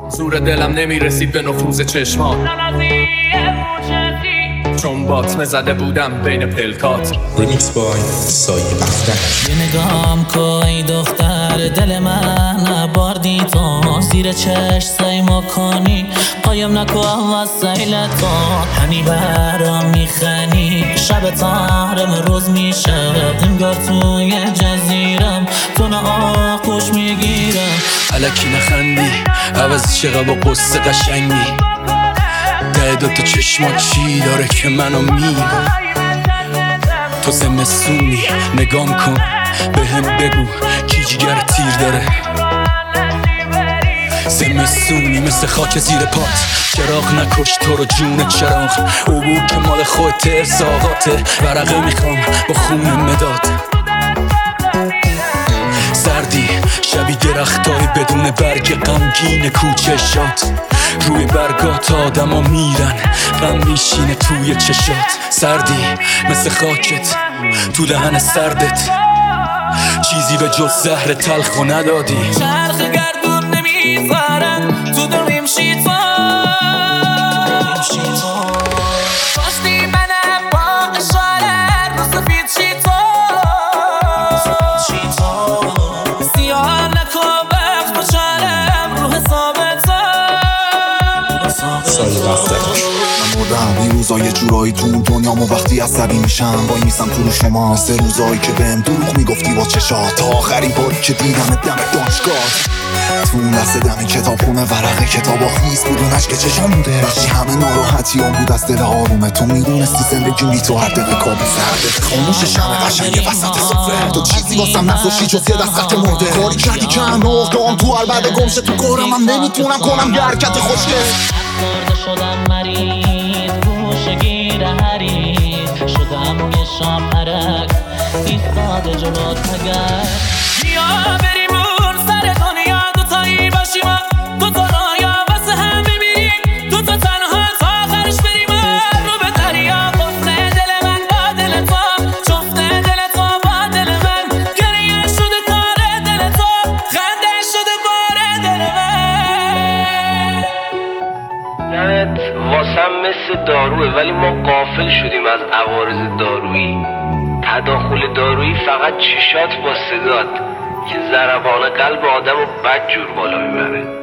زور دلم نمیرسید به نفوذ چشمات، چون باطمه زده بودم بین پلکات. ریمیکس بای سایه بختک. یه نگام که ای دختر دل من باردی تو، زیر چشم سیما کنی قایم نکو از سیل تو، همی برام میخنی شب تارم روز میشه، انگار توی جزیرم تو آغوش میگیرم. الکی نخندی عوض چقدر با قصه قشنگی، ده دوتا چشمات چی داره که منو میگم. تو زمستونی نگام کن بهم بگو کی جگر تیر داره. زمستونی مثل خاک زیر پات، چراغ نکش تو رو جون چراغ. عبور که مال خودت ارزاقاته، ورقه میخوام با خون مداد. سردی شبی درختای بدون برگ غمگین کوچشات، روی برگات آدم ها میرن غم میشینه توی چشات. سردی مثل خاکت تو دهن سردت، چیزی به جز زهر تلخو ندادی. چرخ گردون نمیذارن تو دلیم شیطان، پشتی منم با اشاره رو سفید شیطان، سیاه نکن وقت بچارم رو حسابتان. سایه بختک. مردم این روزا یه جورایی تو اون دنیامو وقتی عصبی میشم وای میسم تو رو شما. 3 روزایی که بهم دروغ میگفتی با چشات، تا آخرین باری که دیدم دم دانشگاه. تو اون لحظه دم کتاب خونه ورقه کتابا خیس بود و نشک چشام بوده، داشتی همه ناراحتی هم بود از دل آرومه. تو میدونستی زندگیم بی تو هر دقیقه کابوس، هر دقیقه خاموش شمع قشنگ وسط سفره. تو چیزی واسم نذاشتی جز یه دست مرده، کاری کردی که هم دام تو عربده گمشه تو کارم هم نمیتونم کنم یه حرکت خوشگل. افسرده شدم مریض گوشگیر حریص، شدم یه شام عرق ایستاده جلوت مگر. بیا بریم اون سر دنیا دوتایی باشیم، دوتا رایا واسه هم میبینیم، دوتا تنها تا آخرش بریم رو به دریا. گفته دل من با دل تو، جفته دل تو با دل من، گریه شده کار دل تو، خنده شده بار دل من. دمت واسم مثل داروه، ولی ما غافل شدیم از عوارض دارویی. تداخل دارویی فقط چشات با صدات که ضربان قلب آدم رو بدجور بالا میبره.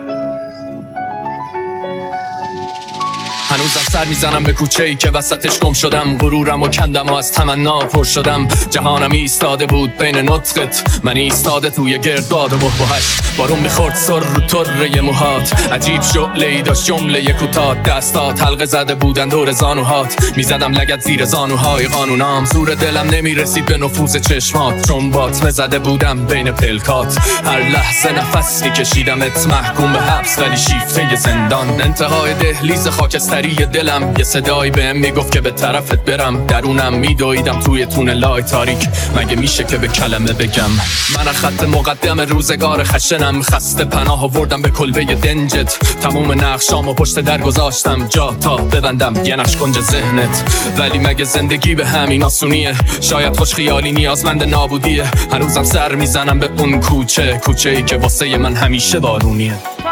هنوزم سر میزنم به کوچه‌ای که وسطش گم شدم، غرورم و کندم و از تمنا پر شدم. جهانم ایستاده بود بین نطقت، من ایستاده توی گردباد و بحبوحش. بارون میخورد سر رو طره موهات، عجیب شعله‌ای داشت جمله کوتاه. دستات حلقه زده بودن دور زانوهات، میزدم لگد زیر زانوهای قانونام. زور دلم نمیرسید به نفوذ چشمات، چون باطمه زده بودم بین پلکات. هر لحظه نفس میکشیدمت محکوم به حبس ولی شیفته زندان. انتهای دهلیز خاکستری دلم یه صدایی بهم میگفت که به طرفت برم. درونم میدویدم توی تونلای تاریک، مگه میشه که به کلمه بگم. من خط مقدم روزگار خشنم، خسته پناه آوردم به کلبه دنجت. تموم نقشامو پشت در گذاشتم جا تا ببندم یه نقش کنج ذهنت. ولی مگه زندگی به همین آسونیه؟ شاید خوش خیالی نیازمند نابودیه. هنوزم سر میزنم به اون کوچه‌ای که واسه من همیشه بارونیه.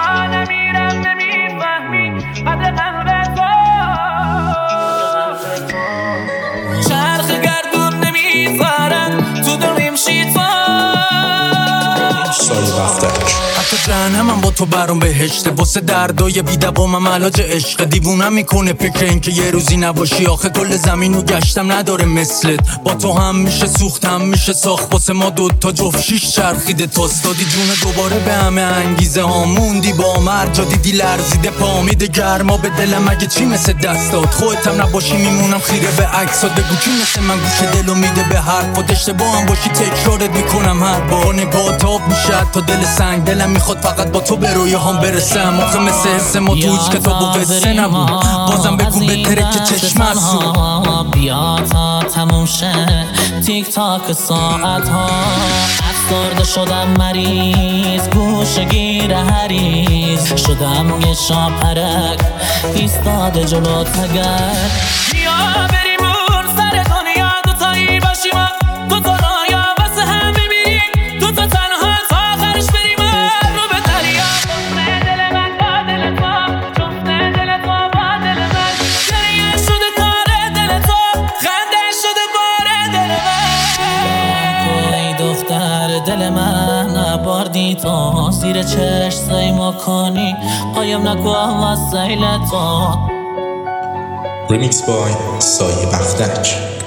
چرخ گردون نمیذارن تو دلیم شیطان. سایه بختک. حتی جهنمم با تو برام بهشته، واسه دردای بی‌دوامم علاج عشق. دیوونم میکنه فکر این که یه روزی نباشی، آخه کل زمینو گشتم نداره مثلت. با تو هم میشه سوخت هم میشه ساخت، واسه ما دوتا جفت شیش چرخیده تاست. دادی جون دوباره به همه انگیزه ها، موندی با مرجا دیدی لرزیده پا. میده گرما به دلم اگه چی مثل دستات، خودتم نباشی میمونم خیره به عکسات. بگو کی مثل من گوش دلو میده به حرفات، اشتباه هم باشی تکرارت میکنم هر بار. نگاهت آب میشه تا دل سنگ، دلم میخواد فقط با تو به رویه هم برسم. آخه مثل حس ما تو هیچ کتاب و قصه نبود، بازم بگو بهتره که چشم هستون. بیا تا تموم شه تیک تاک ساعت ها. افسرده شدم مریض گوشگیر حریص، شدم یه شام عرق ایستاده جلوت مگر. بیا بریم اون سر دنیا دوتایی باشیم، دوتا رایا واسه هم میبینیم، دوتا تنها تا آخرش بریم رو به دریا. دل من با دل کنی تو زیر چشم سیما کنی قایم نکو از سیل تو Remix by سایه بختک.